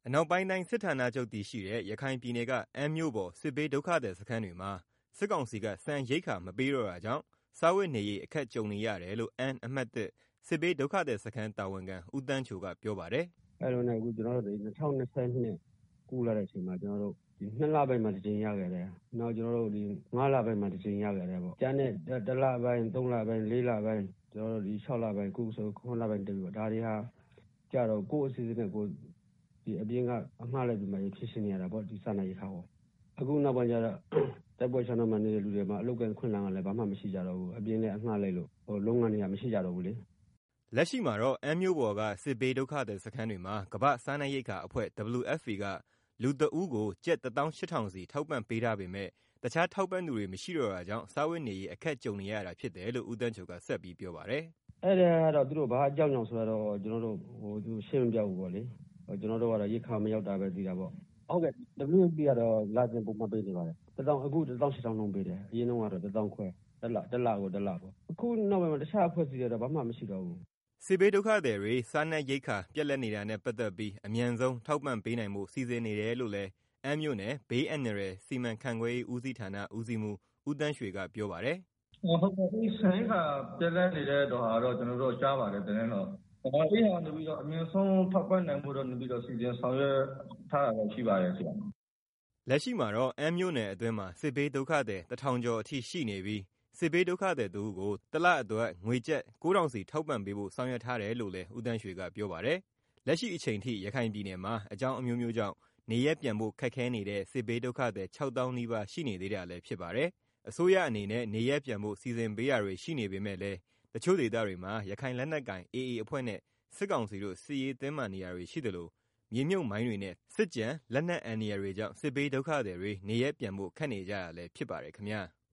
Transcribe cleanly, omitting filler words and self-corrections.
အနောက်ပိုင်းတိုင်းစစ်ဌာနချုပ်တည်ရှိတဲ့ရခိုင်ပြည်နယ်ကအမ်းမြို့ပေါ်စစ်ဘေးဒုက္ခသည်စခန်းတွေမှာစစ်ကောင်စီကဆန်ရိက္ခာမပေးတော့တာကြောင့်စားဝတ်နေရေးအခက်ကြုံနေရတယ်လို့အမ်းအမှတ် စစ်ဘေးဒုက္ခသည်စခန်းတာဝန်ခံဦးတန်းချိုကပြောပါတယ်။ "အဲ့လိုနဲ့အခုကျွန်တော်တို့2022ကူးလာတဲ့အချိန်မှာကျွန်တော်တို့ဒီ2လပိုင်းမှာတစ်ကြိမ်ရခဲ့တယ်။နောက်ကျွန်တော်တို့ဒီ5လပိုင်းမှာတစ်ကြိမ်ရခဲ့တယ်ပေါ့။ကျန်တဲ့1လပိုင်း3လပိုင်း4လပိုင်းကျွန်တော်တို့ဒီ6လပိုင်းခုဆို9လပိုင်းတပြီပေါ့။ဒါတွေဟာကြတော့ကိုယ့်အစီအစဉ်နဲ့ကိုယ်ဒီအပြင်ကအမှားလိုက်ပြီးမှဖြစ်ရှင်နေရတာပေါ့ဒီစားနပ်ရိက္ခာပေါ့။အခုနောက်ပိုင်းကျတော့တိုက်ပွဲချောင်းမှာနေတဲ့လူတွေမှာအလုပ်ကခွင့်လန်းကလည်းဘာမှမရှိကြတော့ဘူး။အပြင်နဲ့အမှားလိုက်လို့လုပ်ငန်းတွေကမရှိကြတော့ဘူးလေ။လက်ရှိမှာတော့အမ်းမြို့ပေါ်ကစစ်ဘေးဒုက္ခသည်စခန်းတွေမှာကမ္ဘာ့စားနပ်ရိက္ခာအဖွဲ့ WFP ကလူတဦးကိုကျပ်18000စီထောက်ပံ့ပေးထားပေမဲ့တခြားထောက်ပံ့သူတွေမရှိတော့တာကြောင့်စားဝတ်နေရေးအခက်ကြုံနေရတာဖြစ်တယ်လို့ဦးတန်းချိုကဆက်ပြီးပြောပါတယ်။အဲ့ဒါကတော့သူတို့ဘာအကြောင်းကြောင့်ဆိုတော့ကျွန်တော်တို့ရှင်းမပြဘူးပေါ့လေ။ကျွန်တော်တို့ကတော့ရိက္ခာမရောက်တာပဲသိတာပေါ့။ဟုတ်ကဲ့ WFP ကတော့လာစဉ်ပုံမှန်ပေးနေပါတယ်။အခု18000လုံးပေးတယ်။အရင်တုန်းကတော့10000ခွဲတစ်လကိုတစ်လပေါ့။အခုနောက်ပိုင်းမှာတခြားအဖွဲ့အစည်းတွေတော့ဘာမှမရှိတော့ဘူး။စစ်ဘေးဒုက္ခသည်တွေစားနပ်ရိက္ခာပြတ်လပ်နေတာနဲ့ပတ်သက်ပြီးအမြန်ဆုံးထောက်ပံ့ပေးနိုင်ဖို့စီစဉ်နေတယ်လို့လည်းအမ်းမြို့နယ်ဘေးအန္တရာယ်စီမံခန့်ခွဲရေးဦးစီးဌာနဦးစီးမှူးဦးသန်းရွှေကပြောပါတယ်။ဟုတ်ကဲ့ဒီဆန်ရိက္ခာပြတ်လပ်နေတဲ့တော့ကျွန်တော်တို့ကြားပါတယ်တင်းတော့အဲ့ဟာနေပြီးတော့အမြန်ဆုံးထောက်ပံ့နိုင်ဖို့တော့နေပြီးတော့စီစဉ်ဆောင်ရွက်ထားတာတော့ရှိပါတယ်ဆရာ။လက်ရှိမှာတော့အမ်းမြို့နယ်အတွင်းမှာစစ်ဘေးဒုက္ခသည်1000ကျော်အထိရှိနေပြီးစစ်ဘေးဒုက္ခသည်တဦးကိုတစ်လအတွက်ငွေကျပ်9000စီထောက်ပံ့ပေးဖို့ဆောင်ရွက်ထားတယ်လို့လည်းဦးတန်းရွှေကပြောပါတယ်။လက်ရှိအချိန်ထိရခိုင်ပြည်နယ်မှာအကြောင်းအမျိုးမျိုးကြောင့်နေရပ်ပြန်ဖို့ခက်ခဲနေတဲ့စစ်ဘေးဒုက္ခသည်6000နီးပါးရှိနေသေးတာလည်းဖြစ်ပါတယ်။အစိုးရအနေနဲ့နေရပ်ပြန်ဖို့စီစဉ်ပေးတာတွေရှိနေပေမဲ့လည်းတချို့ဒေသတွေမှာရခိုင်လက်နက်ကိုင် AA အဖွဲ့နဲ့စစ်ကောင်စီတို့စစ်ရေးတင်းမာနေရတွေရှိသလိုမြေမြုပ်မိုင်းတွေနဲ့စစ်ကြံလက်နက်အန္တရာယ်တွေကြောင့်စစ်ဘေးဒုက္ခသည်တွေနေရပ်ပြန်ဖို့ခက်နေကြရလည်းဖြစ်ပါတယ်ခင်ဗျာ။